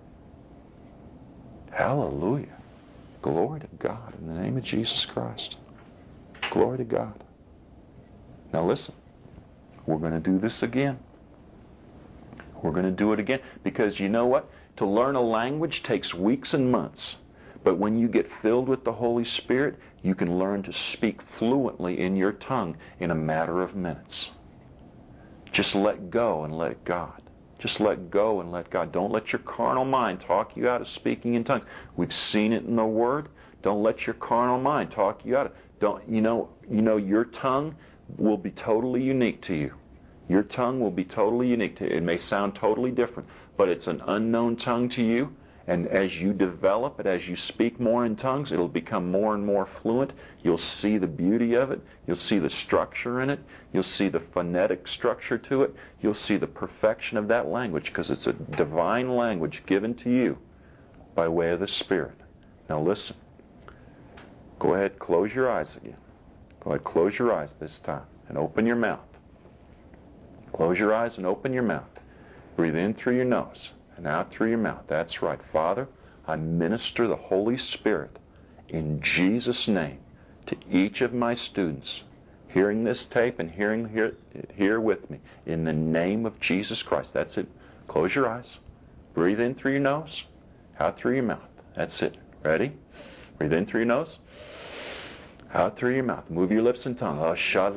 Hallelujah. Glory to God in the name of Jesus Christ. Glory to God. Now listen, we're going to do this again. We're going to do it again because you know what? To learn a language takes weeks and months. But when you get filled with the Holy Spirit, you can learn to speak fluently in your tongue in a matter of minutes. Just let go and let God. Just let go and let God. Don't let your carnal mind talk you out of speaking in tongues. We've seen it in the Word. Don't let your carnal mind talk you out of it. Don't, you know, you know, your tongue will be totally unique to you. Your tongue will be totally unique to you. It may sound totally different, but it's an unknown tongue to you. And as you develop it, as you speak more in tongues, it'll become more and more fluent. You'll see the beauty of it. You'll see the structure in it. You'll see the phonetic structure to it. You'll see the perfection of that language because it's a divine language given to you by way of the Spirit. Now listen. Go ahead, close your eyes again. Go ahead, close your eyes this time and open your mouth. Close your eyes and open your mouth. Breathe in through your nose and out through your mouth. That's right. Father, I minister the Holy Spirit in Jesus' name to each of my students hearing this tape and hearing here, here with me in the name of Jesus Christ. That's it. Close your eyes. Breathe in through your nose, out through your mouth. That's it. Ready? Breathe in through your nose, out through your mouth. Move your lips and tongue.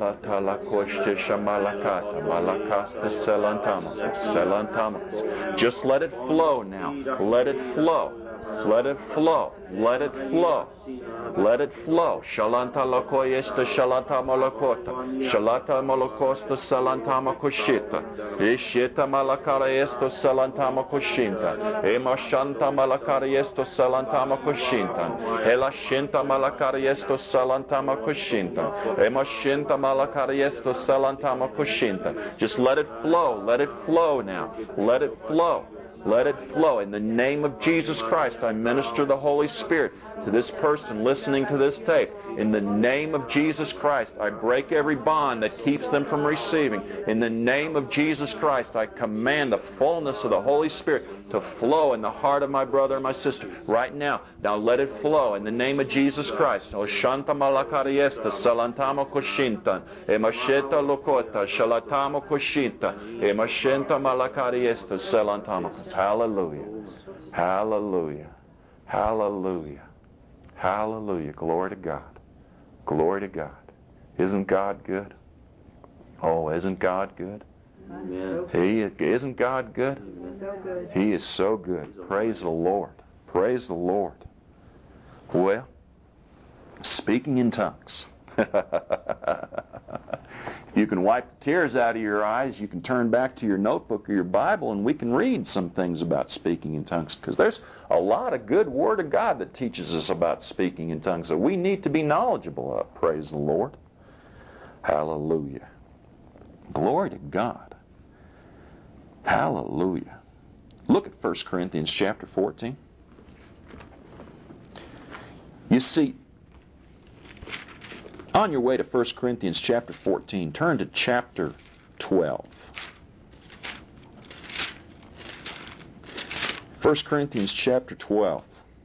Just let it flow now. Let it flow. Let it flow. Let it flow. Let it flow. Shalanta lakoyesta shalanta malakota. Shalata malakosta salanta makoshita. Ishita malakara esto salanta makoshinta. Ema shanta malakara esto salanta makoshinta. Ela shinta malakara esto salanta makoshinta. Ema shinta malakara esto salanta makoshinta. Just let it flow. Let it flow now. Let it flow. Let it flow. In the name of Jesus Christ, I minister the Holy Spirit to this person listening to this tape. In the name of Jesus Christ, I break every bond that keeps them from receiving. In the name of Jesus Christ, I command the fullness of the Holy Spirit to flow in the heart of my brother and my sister right now. Now let it flow in the name of Jesus Christ. O shanta malakariesta salantamo koshinta. Emasheta lokota shalatamo koshinta. Emashenta malakariesta salantamo. Hallelujah. Hallelujah. Hallelujah. Hallelujah. Glory to God. Glory to God. Isn't God good? Oh, isn't God good? Amen. He isn't God good? So good. He is so good. Praise the Lord. Praise the Lord. Well, speaking in tongues. You can wipe the tears out of your eyes. You can turn back to your notebook or your Bible, and we can read some things about speaking in tongues, because there's a lot of good Word of God that teaches us about speaking in tongues that we need to be knowledgeable of. Praise the Lord. Hallelujah. Glory to God. Hallelujah. Look at First Corinthians chapter fourteen. You see, on your way to First Corinthians chapter fourteen, turn to chapter twelve. First Corinthians chapter twelve.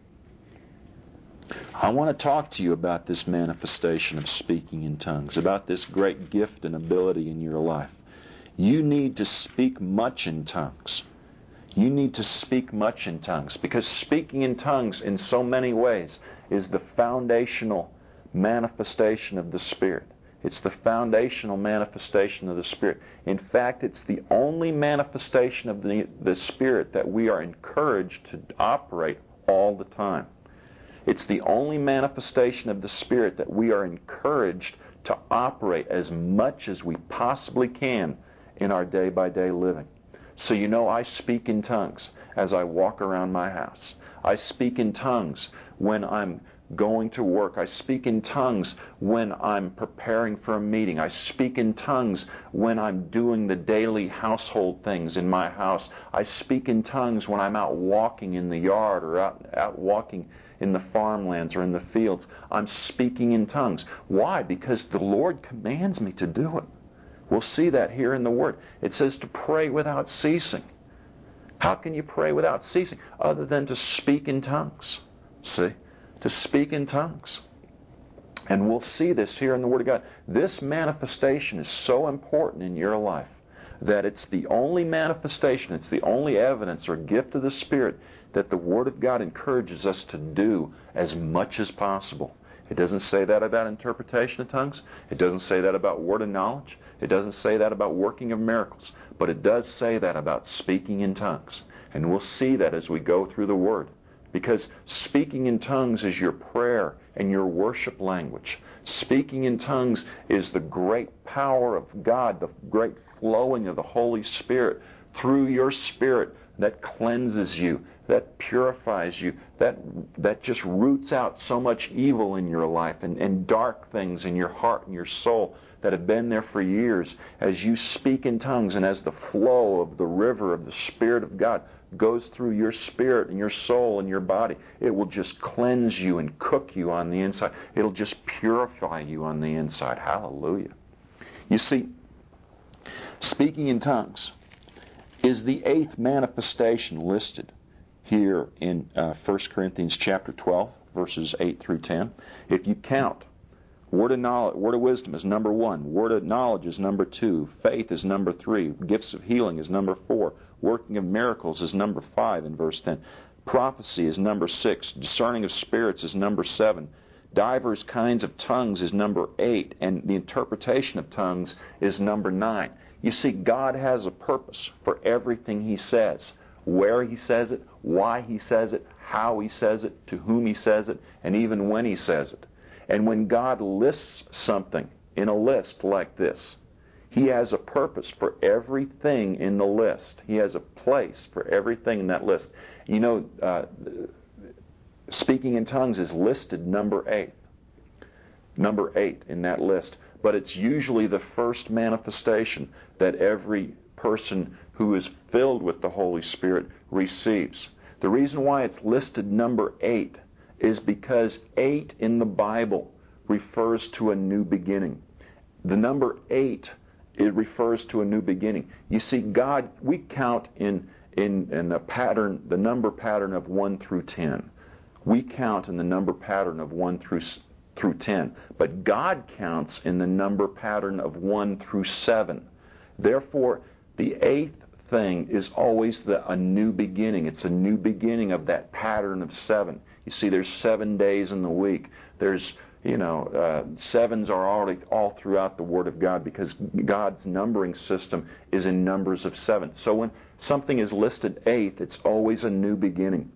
I want to talk to you about this manifestation of speaking in tongues, about this great gift and ability in your life. You need to speak much in tongues. You need to speak much in tongues, because speaking in tongues in so many ways is the foundational manifestation of the Spirit. It's the foundational manifestation of the Spirit. In fact, it's the only manifestation of the, the Spirit that we are encouraged to operate all the time. It's the only manifestation of the Spirit that we are encouraged to operate as much as we possibly can in our day-by-day living. So you know, I speak in tongues as I walk around my house. I speak in tongues when I'm going to work. I speak in tongues when I'm preparing for a meeting. I speak in tongues when I'm doing the daily household things in my house. I speak in tongues when I'm out walking in the yard or out, out walking in the farmlands or in the fields. I'm speaking in tongues. Why? Because the Lord commands me to do it. We'll see that here in the Word. It says to pray without ceasing. How can you pray without ceasing? Other than to speak in tongues. See? To speak in tongues. And we'll see this here in the Word of God. This manifestation is so important in your life that it's the only manifestation, it's the only evidence or gift of the Spirit that the Word of God encourages us to do as much as possible. It doesn't say that about interpretation of tongues. It doesn't say that about word of knowledge. It doesn't say that about working of miracles. But it does say that about speaking in tongues. And we'll see that as we go through the Word. Because speaking in tongues is your prayer and your worship language. Speaking in tongues is the great power of God, the great flowing of the Holy Spirit through your spirit that cleanses you, that purifies you, that that just roots out so much evil in your life and, and dark things in your heart and your soul that have been there for years. As you speak in tongues and as the flow of the river of the Spirit of God goes through your spirit and your soul and your body, it will just cleanse you and cook you on the inside. It'll just purify you on the inside. Hallelujah. You see, speaking in tongues is the eighth manifestation listed here in uh, First Corinthians chapter twelve, verses eight through ten. If you count, word of knowledge, word of wisdom is number one. Word of knowledge is number two. Faith is number three. Gifts of healing is number four. Working of miracles is number five in verse ten. Prophecy is number six. Discerning of spirits is number seven. Divers kinds of tongues is number eight. And the interpretation of tongues is number nine. You see, God has a purpose for everything He says. Where He says it, why He says it, how He says it, to whom He says it, and even when He says it. And when God lists something in a list like this, He has a purpose for everything in the list. He has a place for everything in that list. You know, uh, speaking in tongues is listed number eight. Number eight in that list. But it's usually the first manifestation that every person who is filled with the Holy Spirit receives. The reason why it's listed number eight is because eight in the Bible refers to a new beginning. The number eight, it refers to a new beginning. You see, God, we count in, in, in the pattern, the number pattern of one through ten. We count in the number pattern of one through through ten. But God counts in the number pattern of one through seven. Therefore, the eighth thing is always the, a new beginning. It's a new beginning of that pattern of seven. You see, there's seven days in the week. There's, you know, uh, sevens are already all throughout the Word of God because God's numbering system is in numbers of seven. So when something is listed eighth, it's always a new beginning.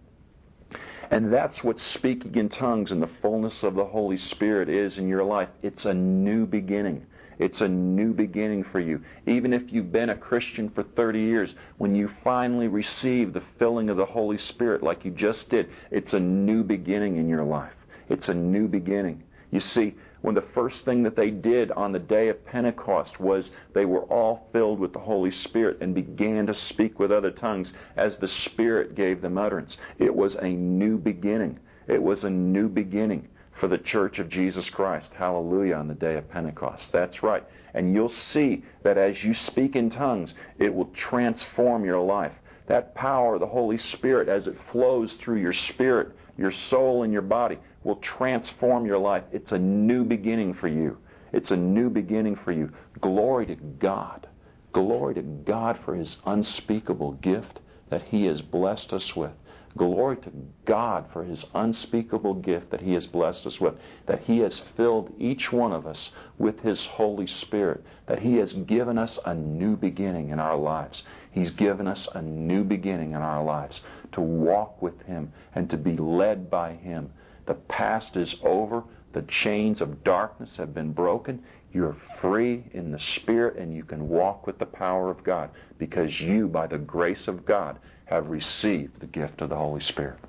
And that's what speaking in tongues and the fullness of the Holy Spirit is in your life. It's a new beginning. It's a new beginning for you. Even if you've been a Christian for thirty years, when you finally receive the filling of the Holy Spirit like you just did, it's a new beginning in your life. It's a new beginning. You see, when the first thing that they did on the day of Pentecost was they were all filled with the Holy Spirit and began to speak with other tongues as the Spirit gave them utterance. It was a new beginning. It was a new beginning for the Church of Jesus Christ. Hallelujah, on the day of Pentecost. That's right. And you'll see that as you speak in tongues, it will transform your life. That power of the Holy Spirit, as it flows through your spirit, your soul, and your body, will transform your life. It's a new beginning for you. It's a new beginning for you. Glory to God. Glory to God for His unspeakable gift that He has blessed us with. Glory to God for His unspeakable gift that He has blessed us with, that He has filled each one of us with His Holy Spirit, that He has given us a new beginning in our lives. He's given us a new beginning in our lives to walk with Him and to be led by Him. The past is over. The chains of darkness have been broken. You're free in the Spirit, and you can walk with the power of God because you, by the grace of God, have received the gift of the Holy Spirit.